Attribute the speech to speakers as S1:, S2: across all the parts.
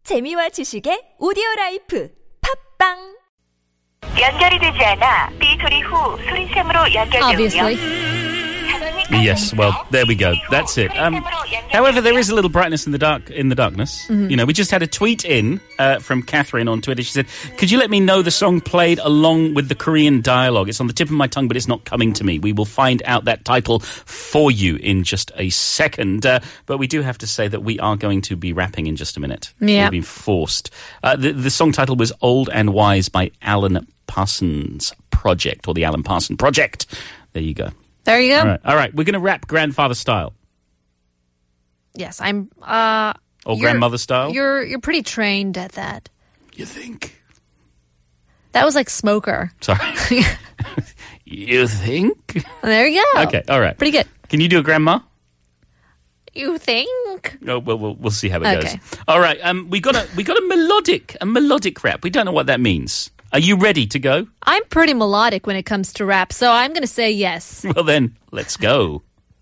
S1: 재미와 지식의 오디오라이프 팝빵
S2: 연결이 되지 않아 삐 소리 후 소리샘으로 연결되며
S3: Yes, well, there we go. That's it. However, there is a little brightness in the darkness.
S1: Mm-hmm.
S3: You know, we just had a tweet in from Catherine on Twitter. She said, "Could you let me know the song played along with the Korean dialogue? It's on the tip of my tongue, but it's not coming to me. We will find out that title for you in just a second. But we do have to say that we are going to be rapping in just a minute.
S1: Yeah.
S3: We've been forced. The song title was Old and Wise by Alan Parsons Project, or the Alan Parsons Project. There you go.
S1: There you go.
S3: All right. We're going to rap grandfather style.
S1: Yes, I'm
S3: Or grandmother style.
S1: You're pretty trained at that.
S3: You think?
S1: That was like Smoker.
S3: Sorry. You think?
S1: There you go.
S3: Okay, all right.
S1: Pretty good.
S3: Can you do a grandma?
S1: You think?
S3: Oh, we'll see how it
S1: Okay.
S3: goes. All right. We got a melodic rap. We don't know what that means. Are you ready to go?
S1: I'm pretty melodic when it comes to rap, so I'm going to say yes.
S3: Well then, let's go.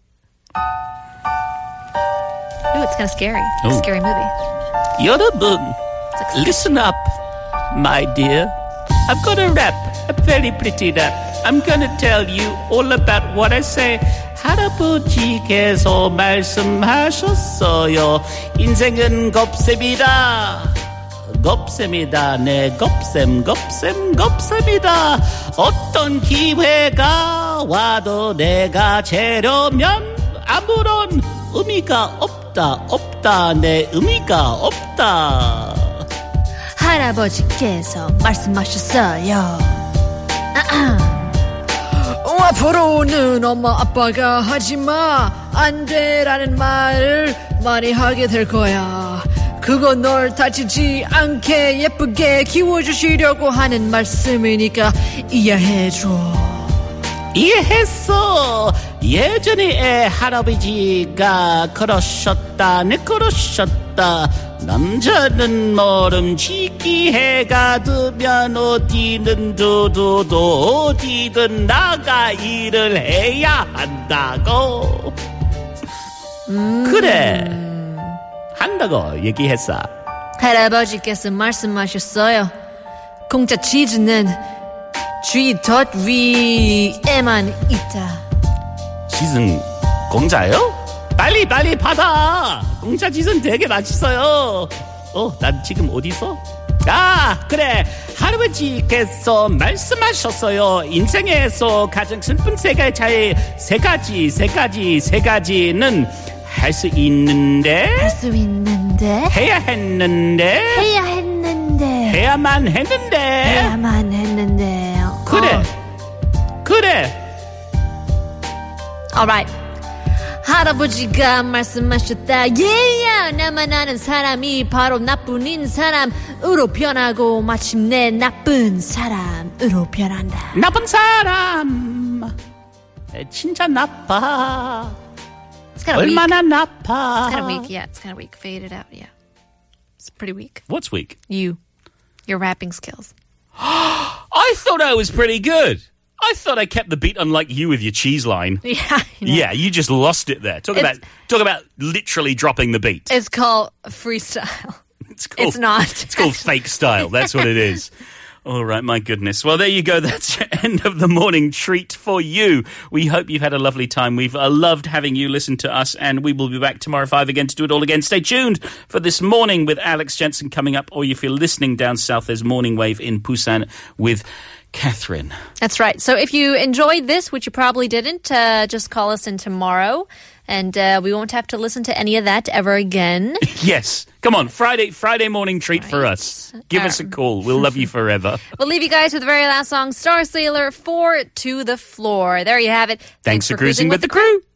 S1: Ooh, it's kind of scary. It's a
S3: Ooh.
S1: scary movie.
S3: 여러분, listen up, my dear. I've got a rap, a very pretty rap. I'm gonna tell you all about what I say. 할아버지께서 말씀하셨어요. 인생은 겁셉이다. 겁셉니다. 네, 겁셉니다. 어떤 기회가 와도 내가 재려면 아무런 의미가 없다. 내 의미가 없다.
S1: 할아버지께서 말씀하셨어요. 앞으로는 엄마 아빠가 하지마 안 돼라는 말을 많이 하게 될 거야. 그건 널 다치지 않게 예쁘게 키워주시려고 하는 말씀이니까 이해해줘.
S3: 이해했어. 예전에 할아버지가 그러셨다. 남자는 모름지기 해가 뜨면 어디든 어디든 나가 일을 해야 한다고. 그래. 한다고 얘기했어.
S1: 할아버지께서 말씀하셨어요. 공짜 치즈는 쥐 덫 위에만 있다.
S3: 치즈는 공짜요? 빨리 받아. 공짜 치즈는 되게 맛있어요. 난 지금 어디 있어? 그래. 할아버지께서 말씀하셨어요. 인생에서 가장 슬픈 세 가지는 할 수 있는데 해야 했는데 해야만 했는데 그래.
S1: Alright. 할아버지가 말씀하셨다. 나만 아는 사람이 바로 나쁜 사람으로 변하고 마침내 나쁜 사람으로 변한다.
S3: 나쁜 사람 진짜 나빠. 얼마나 나빠.
S1: It's kind of weak. Yeah, it's kind of weak. Fade it out. Yeah. It's pretty weak.
S3: What's weak?
S1: Your rapping skills.
S3: I thought I was pretty good. I thought I kept the beat, unlike you with your cheese line.
S1: Yeah. I know.
S3: Yeah, you just lost it there. Talk about literally dropping the beat.
S1: It's called freestyle.
S3: It's
S1: not.
S3: It's called fake style. That's what it is. All right, my goodness. Well, there you go. That's the end of the morning treat for you. We hope you've had a lovely time. We've loved having you listen to us, and we will be back tomorrow 5 again to do it all again. Stay tuned for This Morning with Alex Jensen coming up, or if you're listening down south, there's Morning Wave in Busan with Catherine.
S1: That's right. So if you enjoyed this, which you probably didn't, just call us in tomorrow, and we won't have to listen to any of that ever again.
S3: Yes. Come on, Friday morning treat for us. Give us a call. We'll love you forever.
S1: We'll leave you guys with the very last song, Star Sailor, 4 to the Floor. There you have it.
S3: Thanks for cruising with the crew.